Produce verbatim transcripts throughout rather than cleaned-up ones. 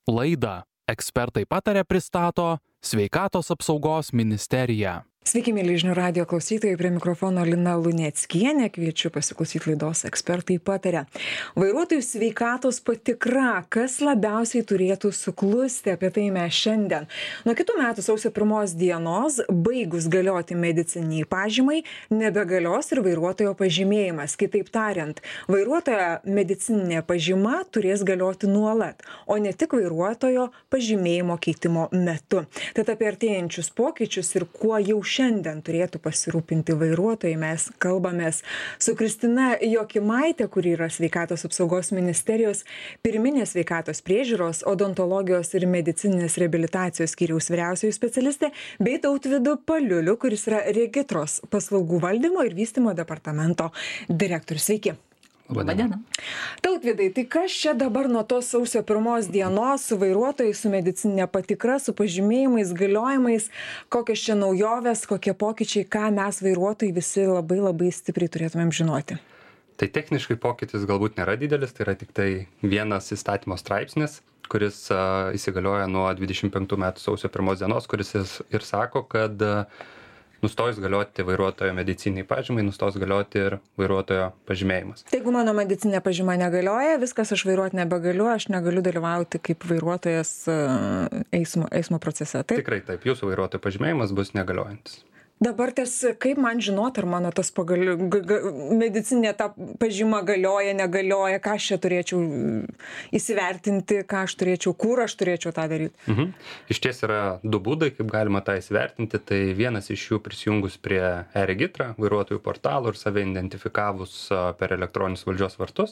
Laidą Ekspertai pataria pristato Sveikatos apsaugos ministerija. Sveiki, mėly žinių radijo klausytojai, prie mikrofono Lina Luneckienė, kviečiu pasiklausyti laidos Ekspertai pataria. Vairuotojų sveikatos patikra, kas labiausiai turėtų suklusti, apie tai mes šiandien. Nuo kitų metų sausio pirmos dienos, baigus galioti medicininiai pažymai, nebegalios ir vairuotojo pažymėjimas. Kitaip tariant, vairuotojo medicininė pažyma turės galioti nuolat, o ne tik vairuotojo pažymėjimo keitimo metu. Tad apie artėjančius pokyčius ir kuo jau šiandien turėtų pasirūpinti vairuotojai, mes kalbamės su Kristina Jokimaitė, kuri yra Sveikatos apsaugos ministerijos pirminės sveikatos priežiūros, odontologijos ir medicininės reabilitacijos skyriaus vyriausioji specialistė, bei Tautvydu Paliuliu, kuris yra Regitros paslaugų valdymo ir vystymo departamento direktorius. Sveiki. Labadiena. Tautvydai, tai kas čia dabar nuo tos sausio pirmos dienos su vairuotojais, su medicininė patikra, su pažymėjimais, galiojimais, kokios čia naujovės, kokie pokyčiai, ką mes vairuotojai visi labai labai stipriai turėtumėm žinoti? Tai techniškai pokytis galbūt nėra didelis, tai yra tik tai vienas įstatymo straipsnis, kuris uh, įsigalioja nuo dvidešimt penktų metų sausio pirmos dienos, kuris ir sako, kad uh, nustojus galioti vairuotojo medicininiai pažymai, nustos galioti ir vairuotojo pažymėjimas. Tai jeigu mano medicinė pažyma negalioja, viskas, aš vairuoti nebegaliu, aš negaliu dalyvauti kaip vairuotojas eismo, eismo procese. Taip? Tikrai taip, jūsų vairuotojo pažymėjimas bus negaliojantis. Dabar tas, kaip man žinot, ar mano tas pagali, g, g, medicinė ta pažyma galioja, negalioja, ką aš čia turėčiau įsivertinti, ką aš turėčiau, kur aš turėčiau tą daryti? Mhm. Iš ties yra du būdai, kaip galima tą įsivertinti. Tai vienas iš jų prisijungus prie e-regitrą, vairuotojų portalų ir save identifikavus per elektroninius valdžios vartus,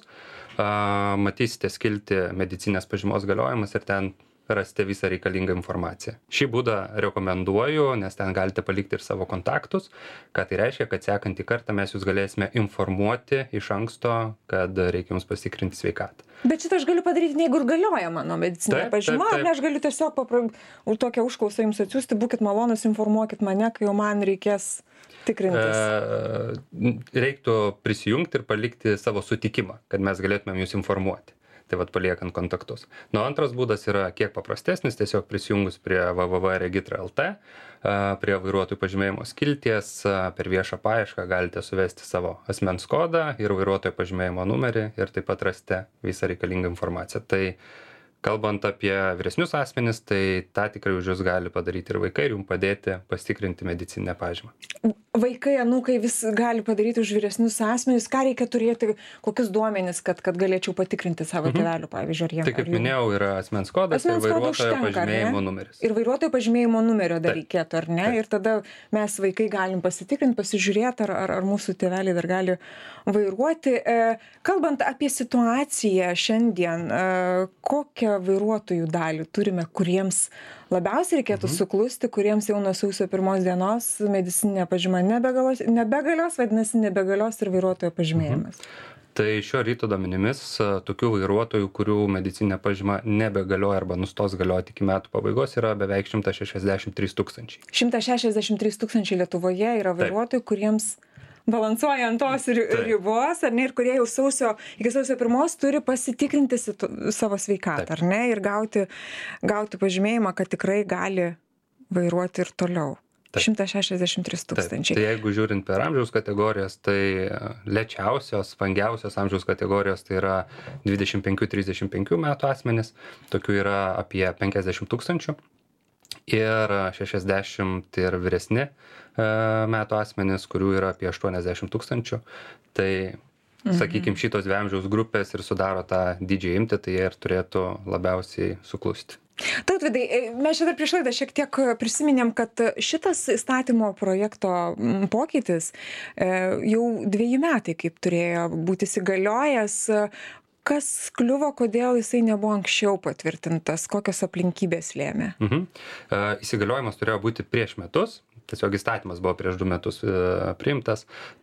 matysite skilti medicinės pažymos galiojimas ir ten rasite visą reikalingą informaciją. Šį būdą rekomenduoju, nes ten galite palikti ir savo kontaktus, ką tai reiškia, kad sekantį kartą mes jūs galėsime informuoti iš anksto, kad reikia jums pasikrinti sveikatą. Bet šitą aš galiu padaryti, jeigu ir galioja mano medicinė taip, pažyma, taip, taip. ar aš galiu tiesiog papra... tokią užklausą jums atsiųsti, būkit malonus, informuokit mane, kai jau man reikės tikrintis. E, reiktų prisijungti ir palikti savo sutikimą, kad mes galėtumėm jūs informuoti. Tai vat paliekant kontaktus. Nu, antras būdas yra kiek paprastesnis, tiesiog prisijungus prie w w w taškas regitra taškas l t, prie vairuotojų pažymėjimo skilties, per viešą paiešką galite suvesti savo asmens kodą ir vairuotojo pažymėjimo numerį ir taip pat rasite visą reikalingą informaciją. Tai kalbant apie vyresnius asmenis, tai tą tikrai už jūs gali padaryti ir vaikai ir jums padėti pasitikrinti medicininę pažymą. Vaikai, anūkai vis gali padaryti už vyresnius asmenis. Ką reikia turėti, kokius duomenis, kad, kad galėčiau patikrinti savo mhm. tėvelių, pavyzdžiui, ar jie... Tai kaip minėjau, yra asmens kodas asmens ir vairuotojo užtenka, pažymėjimo numeris. Ir vairuotojo pažymėjimo numerio dar Taip. reikėtų, ar ne? Taip. Ir tada mes vaikai galim pasitikrinti, pasižiūrėti, ar, ar, ar mūsų tėveliai dar gali vairuoti. Kalbant apie situaciją šiandien, kokią vairuotojų dalį turime, kuriems labiausiai reikėtų mhm. suklusti, kuriems jau nuo sausio pirmos dienos medicininė pažyma nebegalios, nebegalios, vadinasi, nebegalios ir vairuotojo pažymėjimas. Mhm. Tai šio ryto duomenimis tokių vairuotojų, kurių medicinė pažyma nebegalioja arba nustos galioti iki metų pabaigos, yra beveik šimtas šešiasdešimt trys tūkstančiai. šimtas šešiasdešimt trys tūkstančiai Lietuvoje yra vairuotojų, Taip. kuriems balansuoja ant tos ribos, ar ne, ir kurie jau sausio, iki sausio pirmos turi pasitikrinti situ, savo sveikatą, ar ne, ir gauti, gauti pažymėjimą, kad tikrai gali vairuoti ir toliau. Taip. šimtas šešiasdešimt trys tūkstančiai. Tai jeigu žiūrint per amžiaus kategorijas, tai lėčiausios, vangiausios amžiaus kategorijos tai yra dvidešimt penkių trisdešimt penkių metų asmenys, tokių yra apie penkiasdešimt tūkstančių. Ir šešiasdešimt ir vyresni e, metų asmenys, kurių yra apie aštuoniasdešimt tūkstančių. Tai, mhm. sakykime, šitos dvi amžiaus grupės ir sudaro tą didžiąją imtį, tai jie ir turėtų labiausiai suklusti. Tautvydai, mes čia dar prieš laidą šiek tiek prisiminėm, kad šitas įstatymo projekto pokytis e, jau dviejų metai kaip turėjo būti įsigaliojęs. Kas kliuvo, kodėl jisai nebuvo anksčiau patvirtintas, kokios aplinkybės lėmė? Mhm. E, įsigaliojimas turėjo būti prieš metus, tiesiog įstatymas buvo prieš du metus e, priimtas,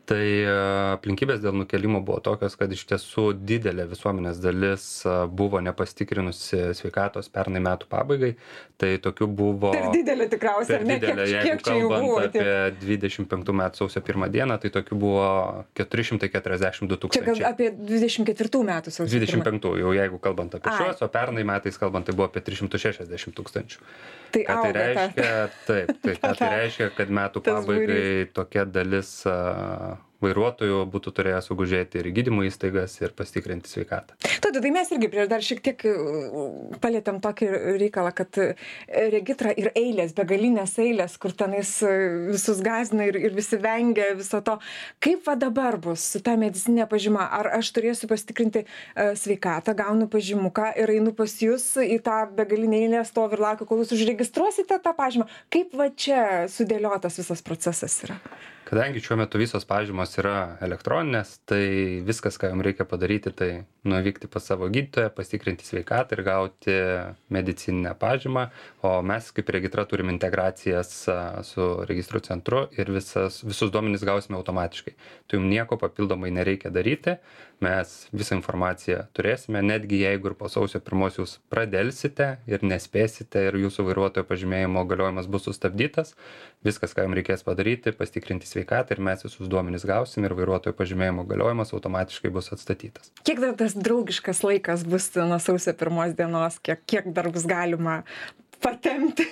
Tai aplinkybės dėl nukelimo buvo tokios, kad iš tiesų didelė visuomenės dalis buvo nepastikrinusi sveikatos pernai metų pabaigai. Tai tokių buvo... Per didelė tikriausiai, ar ne? Didelė, kiek, jeigu kiek čia jų kalbant buvo? apie dvidešimt penktų metų sausio pirmą dieną, tai tokių buvo keturi šimtai keturiasdešimt du tūkstančiai. Čia gal apie dvidešimt ketvirtų metų sausio pirmą. dvidešimt penktų, jau jeigu kalbant apie Ai. šiuos, o pernai metais kalbant, tai buvo apie tris šimtus šešiasdešimt tūkstančių. Tai Ką tai auga ta- reiškia, taip, tai ką tai reiškia, kad metų tas pabaigai tokia dalis a, vairuotojų būtų turėję sugužėti ir į gydymo įstaigas ir pasitikrinti sveikatą. Tada, tai mes irgi prieš dar šiek tiek palėtėm tokį reikalą, kad regitrą ir eilės, begalinės eilės, kur tenais visus gazina ir, ir visi vengia viso to. Kaip va dabar bus su ta medicinė pažyma? Ar aš turėsiu pasitikrinti uh, sveikatą, gaunu pažymuką ir einu pas jūs į tą begalinę eilę, stovi ir laukiu, kol jūs užregistruosite tą pažymą? Kaip va čia sudėliotas visas procesas yra? Kadangi šiuo metu visos pažymos yra elektroninės, tai viskas, ką jums reikia padaryti, tai nuvykti pas savo gydytoją, pasitikrinti sveikatą ir gauti medicininę pažymą, o mes kaip regitra turim integracijas a, su registrų centru ir visas, visus duomenys gausime automatiškai. Tai jums nieko papildomai nereikia daryti, mes visą informaciją turėsime, netgi jeigu ir po sausio pirmos jūs pradelsite ir nespėsite ir jūsų vairuotojo pažymėjimo galiojimas bus sustabdytas, viskas, ką jums reikės padaryti, pasitikrinti sveikatą ir mes visus duomenys gausim ir vairuotojo pažymėjimo galiojimas automatiškai bus atstatytas. Kiek dar tas draugiškas laikas bus nuo sausio pirmos dienos, kiek, kiek dar bus galima patempti,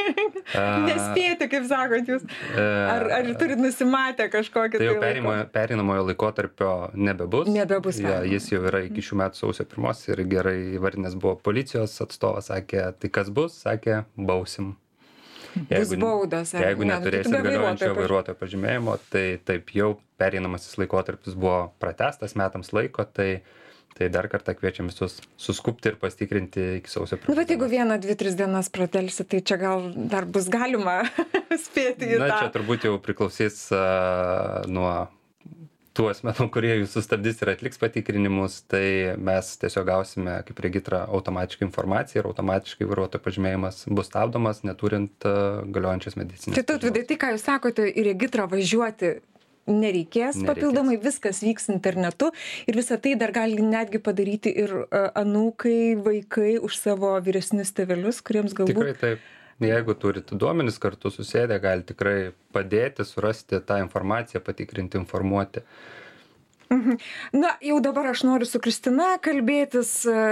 nespėti, kaip sakot jūs, ar, ar turit nusimatę kažkokį tai jau tai perimo, perinamojo laikotarpio nebebus. Nebebus. Ja, jis jau yra iki šių metų sausio pirmos ir gerai įvardinęs buvo policijos atstovas, sakė, tai kas bus, sakė, bausim. Bus baudos. ar Jeigu ne? neturėsit Tai be galiojančio vairuotojo vairuotojo pažymėjimo, tai taip jau pereinamasis laikotarpis buvo pratęstas metams laiko, tai Tai dar kartą kviečiam visus suskupti ir pasitikrinti iki sausio pirmos. Nu, bet jeigu vieną, dvi, tris dienas pratelsi, tai čia gal dar bus galima spėti į tą. Na, čia turbūt jau priklausys uh, nuo tų asmenų, kurie jūs sustabdys ir atliks patikrinimus, tai mes tiesiog gausime kaip regitra automatiškai informaciją ir automatiškai vairuotojo pažymėjimas bus stabdomas, neturint uh, galiojančios medicinės. Tai tautvidai, tai ką jūs sakote, į regitrą važiuoti nereikės, Nereikės. papildomai viskas vyks internetu ir visą tai dar gali netgi padaryti ir uh, anūkai, vaikai už savo vyresnius tėvelius, kuriems galbūt... Tikrai taip. Jeigu turite duomenis kartu susėdę, gali tikrai padėti, surasti tą informaciją, patikrinti, informuoti. Mhm. Na, jau dabar aš noriu su Kristina kalbėtis,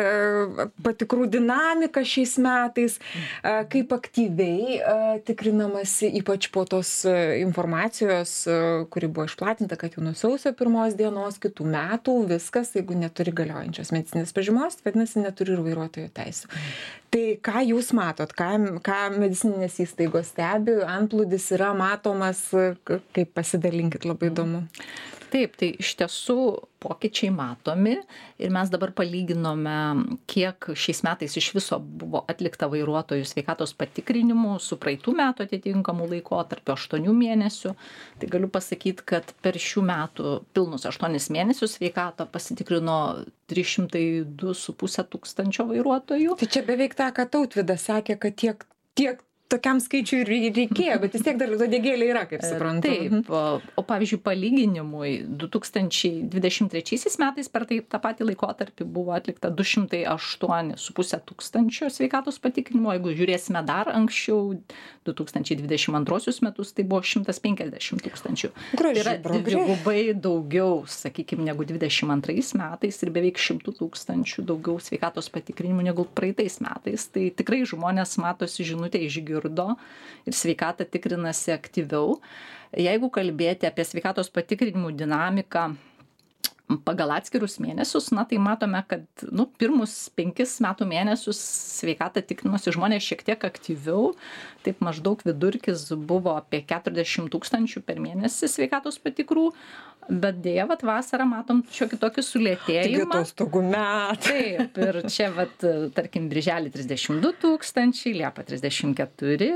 patikrų dinamika šiais metais, kaip aktyviai tikrinamasi, ypač po tos informacijos, kuri buvo išplatinta, kad jau nuo sausio pirmos dienos kitų metų viskas, jeigu neturi galiojančios medicinės pažymos, vadinasi, neturi ir vairuotojo teisių. Tai ką jūs matot, ką, ką medicininės įstaigos stebi, antplūdis yra matomas, kaip pasidalinkit, labai įdomu. Taip, tai iš tiesų pokyčiai matomi ir mes dabar palyginome, kiek šiais metais iš viso buvo atlikta vairuotojų sveikatos patikrinimų su praeitų metų atitinkamų laikotarpio aštuonių mėnesių. Tai galiu pasakyti, kad per šių metų pilnus aštuonis mėnesius sveikatą pasitikrino trys šimtai du su puse tūkstančio vairuotojų. Tai čia beveik tą, ką Tautvydas sakė, kad tiek, tiek tokiam skaičiui reikėjo, bet vis tiek dar uodegėlė yra, kaip suprantu. Taip, o, o pavyzdžiui, palyginimui du tūkstančiai dvidešimt trečiaisiais metais per tai, tą patį laikotarpį buvo atlikta du šimtai aštuoni su puse tūkstančio sveikatos patikrinimo, jeigu žiūrėsime dar anksčiau, du tūkstančiai dvidešimt antruosius metus, tai buvo šimtas penkiasdešimt tūkstančių. Tai yra dvigubai daugiau, sakykime, negu dvidešimt antrais metais ir beveik šimtų tūkstančių daugiau sveikatos patikrinimų negu praeitais metais. Tai tikrai žmonės matosi žinutę išgirdo ir sveikatą tikrinasi aktyviau. Jeigu kalbėti apie sveikatos patikrinimų dinamiką pagal atskirus mėnesius, na tai matome, kad nu, pirmus penkis metų mėnesius sveikatą tikrinosi žmonės šiek tiek aktyviau, taip maždaug vidurkis buvo apie keturiasdešimt tūkstančių per mėnesį sveikatos patikrų, bet dėja, vat, vasarą matom šiokį tokį sulėtėjimą. Taigi atostogų metai. Taip, ir čia, vat, tarkim, birželį trisdešimt du tūkstančiai, liepą trisdešimt keturi,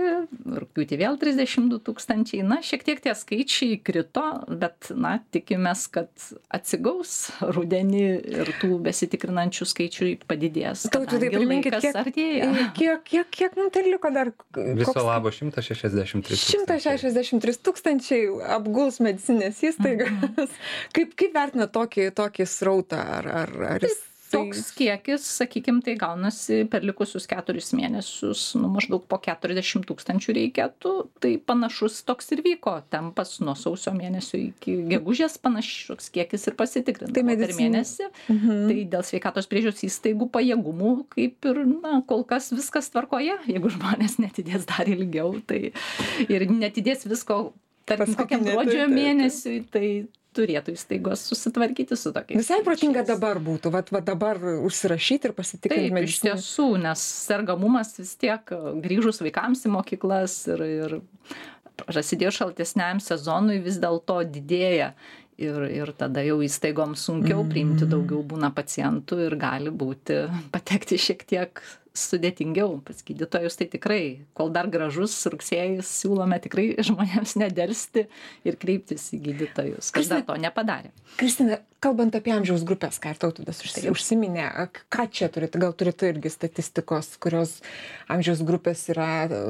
rugpjūtį vėl trisdešimt du tūkstančiai. Na, šiek tiek tie skaičiai krito, bet, na, tikimės, kad atsigaus rudenį ir tų besitikrinančių skaičių padidės. Tautvydai, priminkit, kiek, kiek, kiek, kiek mums tai liko dar? Viso koks... labo šimtas šešiasdešimt trys tūkstančiai. šimtas šešiasdešimt trys tūkstančiai apguls medicinės įstaigas. Mm-hmm. kaip, kaip vertina tokį, tokį srautą? Ar, ar, ar jis... Toks kiekis, sakykim, tai gaunasi per likusius keturis mėnesius, nu, maždaug po keturiasdešimt tūkstančių reikėtų, tai panašus toks ir vyko tempas nuo sausio mėnesio iki gegužės, panašus kiekis ir pasitikrindavo tai medicin... per mėnesį. Mhm. Tai dėl sveikatos priežiūros įstaigų pajėgumų, kaip ir, na, kol kas viskas tvarkoje, jeigu žmonės netidės dar ilgiau, tai ir netidės visko, tarkim, kokiam gruodžio mėnesiui, tai turėtų įstaigos susitvarkyti su tokiais. Visai protinga dabar būtų, va, va dabar užsirašyti ir pasitikrinti mediciną. Taip, iš tiesų, nes sergamumas vis tiek grįžus vaikams į mokyklas ir, ir prasidėjus šaltesniam sezonui vis dėlto didėja. Ir, ir tada jau įstaigoms sunkiau priimti daugiau būna pacientų ir gali būti patekti šiek tiek sudėtingiau pas gydytojus. Tai tikrai, kol dar gražus rugsėjis, siūlome tikrai žmonėms nedelsti ir kreiptis į gydytojus, kas dar to nepadarė. Kristina, kalbant apie amžiaus grupės, ką ir Tautvydas užsiminė, ką čia turite, gal turite irgi statistikos, kurios amžiaus grupės yra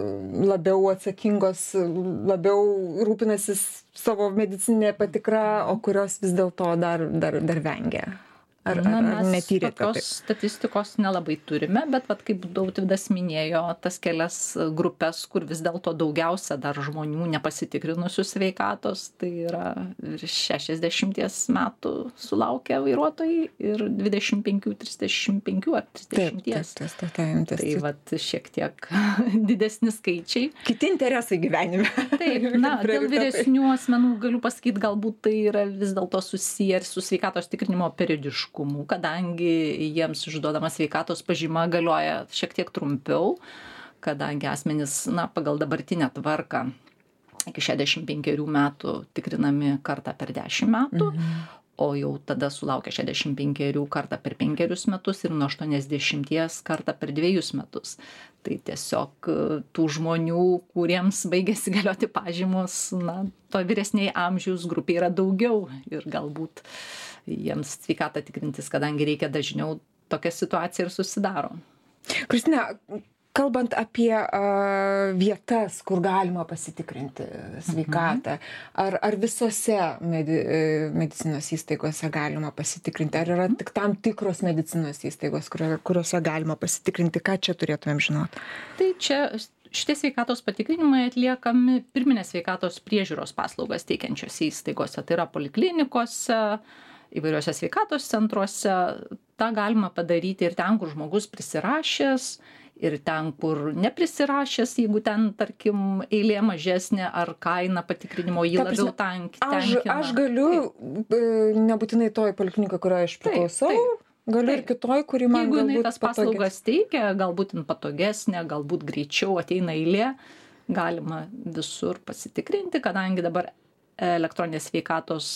labiau atsakingos, labiau rūpinasi savo medicinė patikra, o kurios vis dėlto dar, dar, dar vengia? Ar, Na, ar, ar mes tokios taip? statistikos nelabai turime, bet vat, kaip Tautvydas minėjo, tas kelias grupės, kur vis dėlto daugiausia dar žmonių nepasitikrinusių sveikatos, tai yra virš šešiasdešimties metų sulaukę vairuotojai ir dvidešimt penkių, trisdešimt penkių ar trisdešimties. Taip, taip, taip, taip, tai vat, šiek tiek didesni skaičiai. Kiti interesai gyvenime. Taip, na, dėl vyresnių asmenų galiu pasakyti, galbūt tai yra vis dėlto susiję ir su sveikatos tikrinimo periodiškumu, kadangi jiems išduodama sveikatos pažyma galioja šiek tiek trumpiau, kadangi asmenys, na, pagal dabartinę tvarką iki šešiasdešimt penkerių metų tikrinami kartą per dešimt metų, mhm. o jau tada sulaukia šešiasdešimt penkerių kartą per penkerius metus ir nuo aštuoniasdešimties kartą per dviejus metus. Tai tiesiog tų žmonių, kuriems baigėsi galioti pažymos, na, to vyresniai amžiaus grupė yra daugiau ir galbūt jiems sveikatą tikrintis, kadangi reikia dažniau, tokia situacija ir susidaro. Kristina, kalbant apie uh, vietas, kur galima pasitikrinti sveikatą, mhm. ar, ar visose medi, medicinos įstaigose galima pasitikrinti, ar yra tik tam tikros medicinos įstaigos, kurio, kuriuose galima pasitikrinti, ką čia turėtumėm žinoti? Tai čia šitie sveikatos patikrinimai atliekami pirminės sveikatos priežiūros paslaugas teikiančiose įstaigose, tai yra poliklinikose, įvairiuose sveikatos centruose. Ta galima padaryti ir ten, kur žmogus prisirašęs, ir ten, kur neprisirašęs, jeigu ten, tarkim, eilė mažesnė ar kaina patikrinimo jį Ta, labiau tank, tenkina. Aš, aš galiu, taip. nebūtinai toj poliklinika, kurioje aš priklausau, taip, taip. Galiu taip. ir kitoj, kuri man jeigu galbūt jinai tas paslaugas teikia, galbūt patogesnė, galbūt greičiau ateina eilė, galima visur pasitikrinti, kadangi dabar elektroninės sveikatos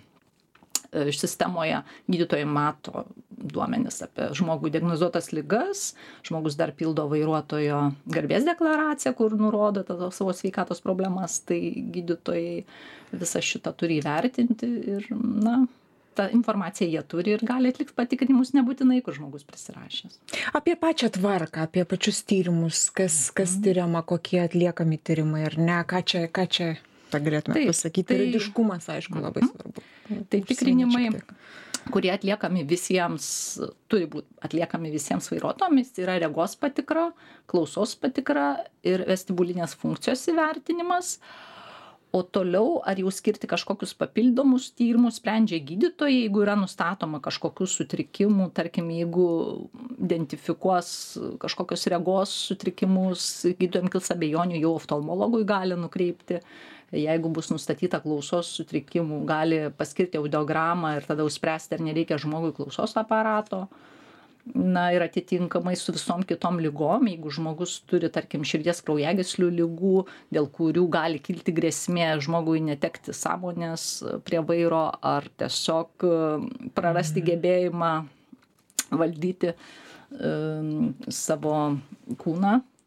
sistemoje gydytojai mato duomenis apie žmogų diagnozuotas ligas, žmogus dar pildo vairuotojo garbės deklaraciją, kur nurodo tada savo sveikatos problemas, tai gydytojai visą šitą turi įvertinti ir, na, tą informaciją jie turi ir gali atlikti patikrinimus nebūtinai, kur žmogus prisirašęs. Apie pačią tvarką, apie pačius tyrimus, kas, kas tyriama, kokie atliekami tyrimai ar ne, ką čia, ką čia galėtume pasakyti. Tai, Periodiškumas, aišku, labai svarbu. Tai tikrinimai, kurie atliekami visiems, turi būti atliekami visiems vairuotojams, yra regos patikra, klausos patikra ir vestibulinės funkcijos įvertinimas. O toliau, ar jau skirti kažkokius papildomus tyrimus, sprendžia gydytojai, jeigu yra nustatoma kažkokių sutrikimų, tarkim, jeigu identifikuos kažkokios regos sutrikimus, gydytojams kils abejonių, jau oftalmologui gali nukreipti. Jeigu bus nustatyta klausos sutrikimų, gali paskirti audiogramą ir tada spręsti, ar nereikia žmogui klausos aparato. Na ir atitinkamai su visom kitom lygom, jeigu žmogus turi, tarkim, širdies kraujagyslių ligų, dėl kurių gali kilti grėsmė žmogui netekti sąmonės prie vairo ar tiesiog prarasti gebėjimą valdyti um, savo kūną,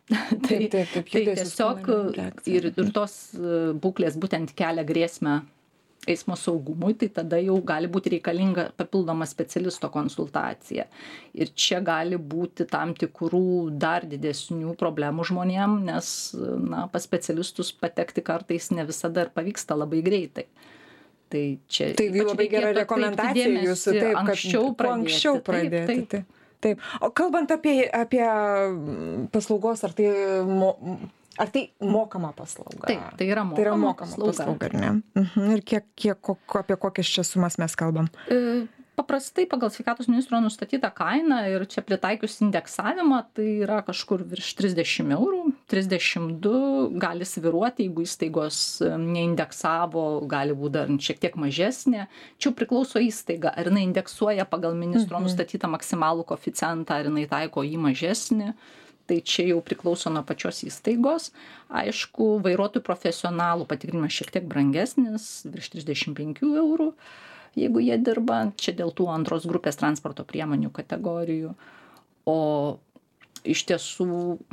tai, Taip, taip, taip, tai judesius tiesiog planuojant reakciją. ir, ir tos e, būklės būtent kelia grėsmę eismo saugumui, tai tada jau gali būti reikalinga papildoma specialisto konsultacija. Ir čia gali būti tam tikrų dar didesnių problemų žmonėm, nes na, pas specialistus patekti kartais ne visada ir pavyksta labai greitai. Tai čia Tai ypač labai gera reikėtų rekomendacija atkreipti jūsų, dėmesį taip, kad anksčiau kuo pradėti. anksčiau pradėti. Taip, taip. Taip, taip. O kalbant apie, apie paslaugos, ar tai, mo, ar tai mokama paslauga? Taip, tai yra mokama, tai yra mokama paslauga. paslauga, ar ne? Mhm. Ir kiek, kiek, kok, apie kokias čia sumas mes kalbam? E, Paprastai pagal sveikatos ministro nustatytą kainą ir čia pritaikius indeksavimą, tai yra kažkur virš trisdešimt eurų, trisdešimt du gali sviruoti, jeigu įstaigos neindeksavo, gali būti dar šiek tiek mažesnė. Čia priklauso įstaiga, ar jinai indeksuoja pagal ministro mhm. nustatytą maksimalų koeficientą, ar jinai taiko jį mažesnį. Tai čia jau priklauso nuo pačios įstaigos. Aišku, vairuotojų profesionalų patikrinimas šiek tiek brangesnis, virš trisdešimt penkių eurų. Jeigu jie dirba, čia dėl tų antros grupės transporto priemonių kategorijų. O iš tiesų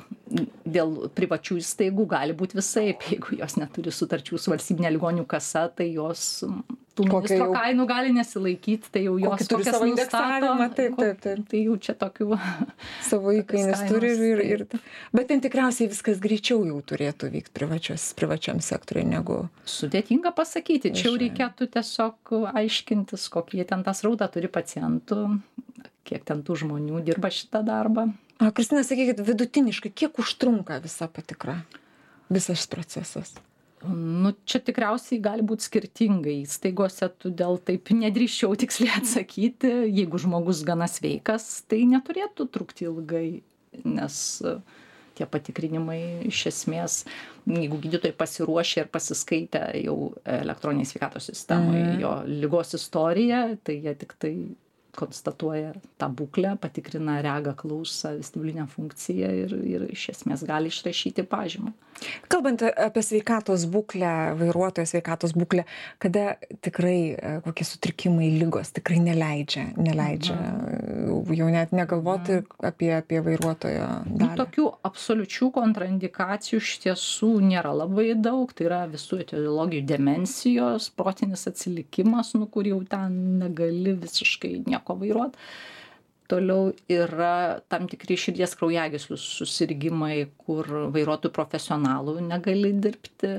dėl privačių įstaigų gali būti visaip. Jeigu jos neturi sutarčių su valstybinė ligonių kasa, tai jos tų ministro jau, kainų gali nesilaikyti, tai jau jos turi kokias savo nustato. indeksavimą, taip, taip, taip. Tai jau čia tokių Savo įkainis turi ir, ir, ir. taip. Bet ten tikriausiai viskas greičiau jau turėtų vykti privačios, privačiam sektoriui negu... Sudėtinga pasakyti. Čia jau Viešai. reikėtų tiesiog aiškintis, kokie ten tas rauda turi pacientų, kiek ten tų žmonių dirba šitą darbą. A, Kristina, sakykit, vidutiniškai, kiek užtrunka visa patikra, visas procesas? Nu, čia tikriausiai gali būti skirtingai įstaigose, todėl taip nedrįsčiau tiksliai atsakyti. Jeigu žmogus gana sveikas, tai neturėtų trukti ilgai, nes tie patikrinimai iš esmės, jeigu gydytojai pasiruošė ir pasiskaitę jau elektroniniai sveikatos sistemai mm. jo ligos istoriją, tai jie tik tai konstatuoja tą būklę, patikrina regą, klausą, vestibulinę funkciją ir, ir iš esmės gali išrašyti pažymą. Kalbant apie sveikatos būklę, vairuotojo sveikatos būklę, kada tikrai kokie sutrikimai, ligos tikrai neleidžia, neleidžia mhm. jau net negalvoti mhm. apie, apie vairuotojo dalį. Nu, tokių absoliučių kontraindikacijų iš tiesų nėra labai daug, tai yra visų etiologijų demensijos, protinis atsilikimas, nu, kur jau ten negali visiškai nieko vairuoti. Toliau yra tam tikri širdies kraujagyslių susirgimai, kur vairuotojų profesionalų negali dirbti.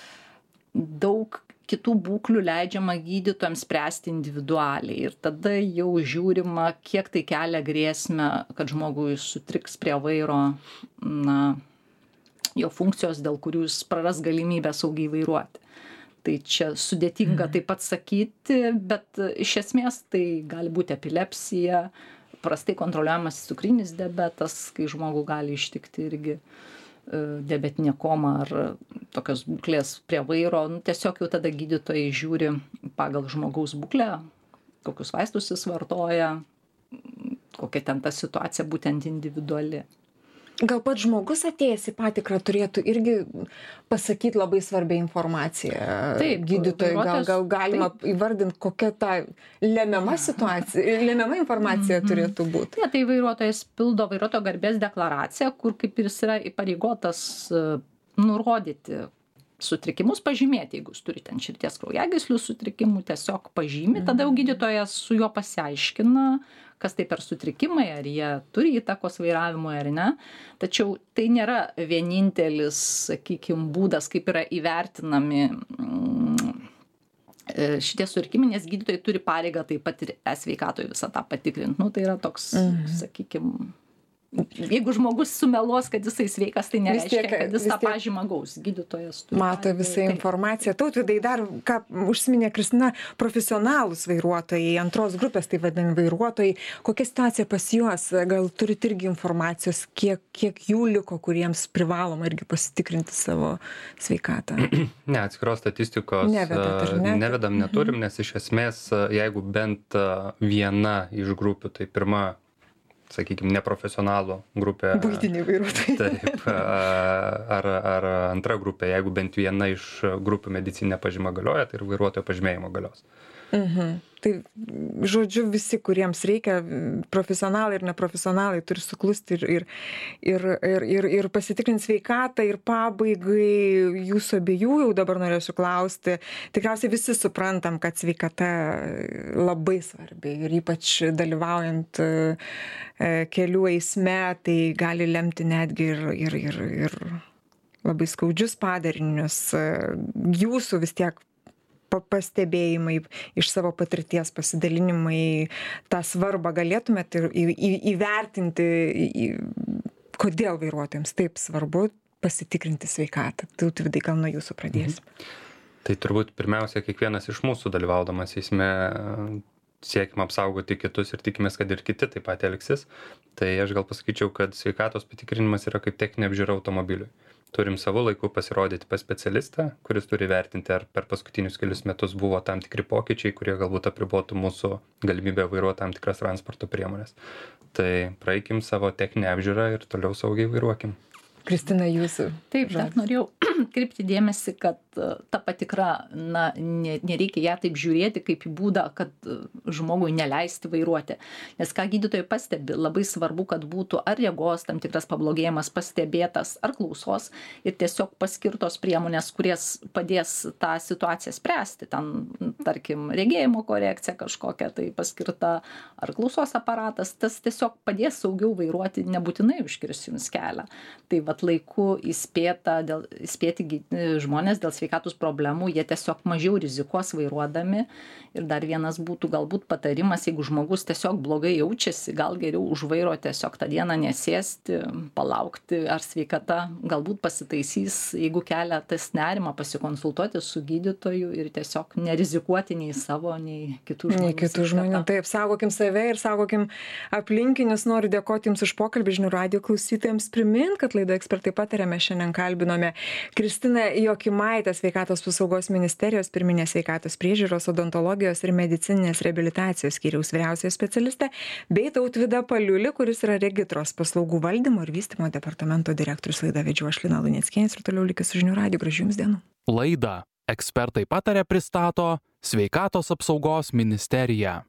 Daug kitų būklių leidžiama gydytojams spręsti individualiai ir tada jau žiūrima, kiek tai kelia grėsmę, kad žmogui sutriks prie vairo, na, jo funkcijos, dėl kurių jis praras galimybę saugiai vairuoti. Tai čia sudėtinga taip pat sakyti, bet iš esmės tai gali būti epilepsija, prastai kontroliuojamas cukrinis diabetas, kai žmogų gali ištikti irgi diabetinė koma ar tokios būklės prie vairo. Nu, tiesiog jau tada gydytojai žiūri pagal žmogaus būklę, kokius vaistus jis vartoja, kokia ten ta situacija būtent individuali. Gal pats žmogus atėjęs į patikrą turėtų irgi pasakyti labai svarbią informaciją. Taip, gydytojai, gal, gal galima taip. Įvardinti, kokia ta lemiama situacija, lemiama informacija mm-hmm. turėtų būti. Ne, tai vairuotojas pildo vairuotojo garbės deklaraciją, kur kaip ir jis yra įpareigotas nurodyti sutrikimus, pažymėti, jeigu jis turi ten širdies kraujagyslių sutrikimų, tiesiog pažymi, tada jau gydytojas su juo pasiaiškina, kas tai per sutrikimai, ar jie turi įtakos vairavimui ar ne. Tačiau tai nėra vienintelis, sakykime, būdas, kaip yra įvertinami šitie sutrikimai, nes gydytojai turi pareigą taip pat ir e-sveikatoje visą tą patikrinti. Nu, tai yra toks, mhm. sakykime, jeigu žmogus sumeluos, kad jisai sveikas, tai nereiškia, tiek, kad jis tą tiek, pažymą gaus. Gydytojas turi. Mato visą informaciją. Tautvydai, dar, ką užsiminė Kristina, profesionalūs vairuotojai, antros grupės, tai vadinami vairuotojai. Kokia situacija pas juos? Gal turit irgi informacijos, kiek, kiek jų liko, kuriems privaloma irgi pasitikrinti savo sveikatą? Ne, atskiros statistikos Nevedat, ne? nevedam, neturim, nes iš esmės, jeigu bent viena iš grupių, tai pirma, sakykime, neprofesionalų grupė. Buitiniai vairuotojai. Taip, ar, ar antra grupė, jeigu bent viena iš grupių medicininė pažyma galioja, tai ir vairuotojo pažymėjimo galios. Mhm. Tai, žodžiu, visi, kuriems reikia, profesionalai ir neprofesionalai, turi suklusti ir, ir, ir, ir, ir, ir pasitikrinti sveikatą. Ir pabaigai jūsų abiejų jau dabar norėsiu klausti. Tikriausiai visi suprantam, kad sveikata labai svarbi ir ypač dalyvaujant kelių eisme, tai gali lemti netgi ir, ir, ir, ir labai skaudžius padarinius. Jūsų vis tiek pastebėjimai iš savo patirties, pasidalinimai, tą svarbą galėtumėt ir į, į, įvertinti, į, kodėl vairuotojams taip svarbu pasitikrinti sveikatą. Tautvydai, gal nuo jūsų pradėsim. Mhm. Tai turbūt pirmiausia, kiekvienas iš mūsų dalyvaudamas eisme siekime apsaugoti kitus ir tikimės, kad ir kiti taip pat elgsis. Tai aš gal pasakyčiau, kad sveikatos patikrinimas yra kaip techninė apžiūra automobiliui. Turim savo laiku pasirodyti pas specialistą, kuris turi vertinti, ar per paskutinius kelius metus buvo tam tikri pokyčiai, kurie galbūt apribotų mūsų galimybę vairuoti tam tikras transporto priemonės. Tai praeikim savo techninę apžiūrą ir toliau saugiai vairuokim. Kristina, jūsų. Taip, dar norėjau kreipti dėmesį, kad ta patikra, na, nereikia ją taip žiūrėti kaip į būdą, kad žmogui neleisti vairuoti. Nes ką gydytojai pastebi, labai svarbu, kad būtų ar regos tam tikras pablogėjimas pastebėtas, ar klausos ir tiesiog paskirtos priemonės, kurias padės tą situaciją spręsti. Ten, tarkim, regėjimo korekcija kažkokia tai paskirta, ar klausos aparatas, tas tiesiog padės saugiau vairuoti, nebūtinai užkirs jums kelią. Tai vat laiku įspėta, dėl, įspėti žmonės dėl sveikatos problemų, jie tiesiog mažiau rizikuos vairuodami. Ir dar vienas būtų galbūt patarimas, jeigu žmogus tiesiog blogai jaučiasi, gal geriau už vairo tiesiog tą dieną nesėsti, palaukti, ar sveikata galbūt pasitaisys, jeigu kelia tas nerimą, pasikonsultuoti su gydytoju ir tiesiog nerizikuoti nei savo, nei kitų žmonių. Nei kitų žmonių. Taip, saugokim save ir saugokim aplinkinius. Noriu dėkoti Jums už pokalbį. Žinių radijo klausytojams primint, kad laidoje Ekspertai pataria mes šiandien kalbinome Kristiną Jokimaitę, Sveikatos apsaugos ministerijos pirminės sveikatos priežiūros, odontologijos ir medicininės reabilitacijos skyriaus vyriausiojo specialistę, bei Tautvydą Paliulį, kuris yra Regitros paslaugų valdymo ir vystymo departamento direktorius. Laidą vedžiau aš, Lina Luneckienė, ir toliau likit su Žinių radiju. Gražių Jums dienų. Laidą Ekspertai pataria pristato Sveikatos apsaugos ministerija.